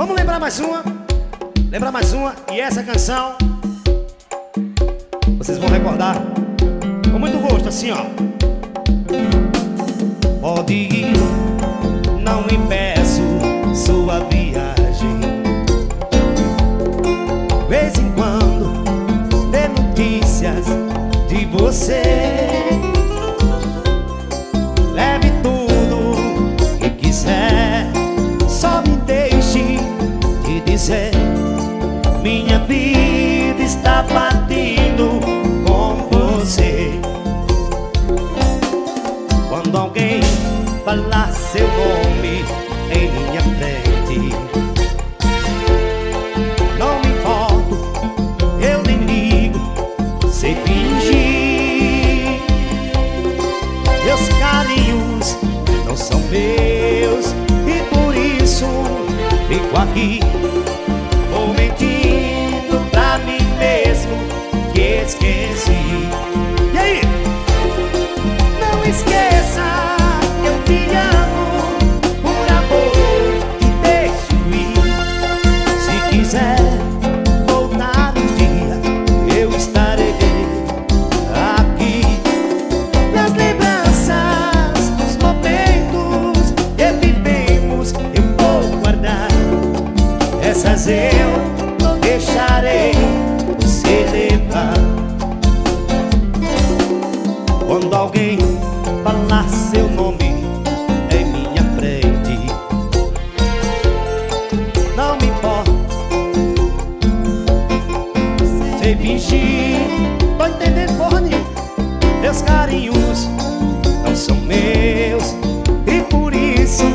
Vamos lembrar mais uma. Lembrar mais uma. E essa canção vocês vão recordar com muito gosto, assim, ó. Pode ir, não impeço sua viagem. De vez em quando dê notícias de você. Leve tudo que quiser, só me deixe te dizer: minha vida está partindo com você. Quando alguém falar seu nome em minha frente, não me importo, eu nem ligo, sei fingir. Meus carinhos não são meus e por isso fico aqui, vou mentindo pra mim mesmo que esqueci. E aí? Não esqueça, eu te amo, por amor te deixo ir. Se quiser voltar um dia, eu estarei aqui. Nas lembranças dos momentos que vivemos, eu vou guardar. Essas eu não deixarei você levar. Quando alguém falar seu nome em minha frente, não me importa, sei fingir. Tô entendendo porra nenhuma. Meus carinhos não são meus e por isso,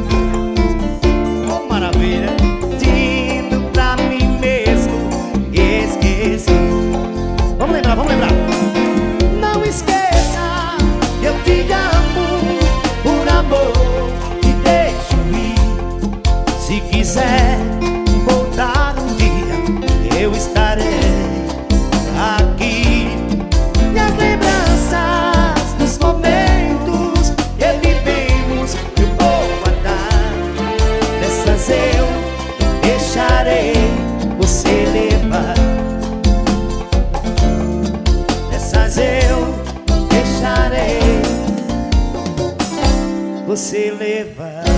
oh maravilha, indo pra mim mesmo esqueci. Vamos lembrar, vamos lembrar. Não esqueça, eu te amo, por amor te deixo ir. Se quiser voltar um dia, eu estarei aqui. E as lembranças dos momentos que vivemos, eu vou guardar. Dessas eu deixarei você levar. Dessas eu deixarei você levar.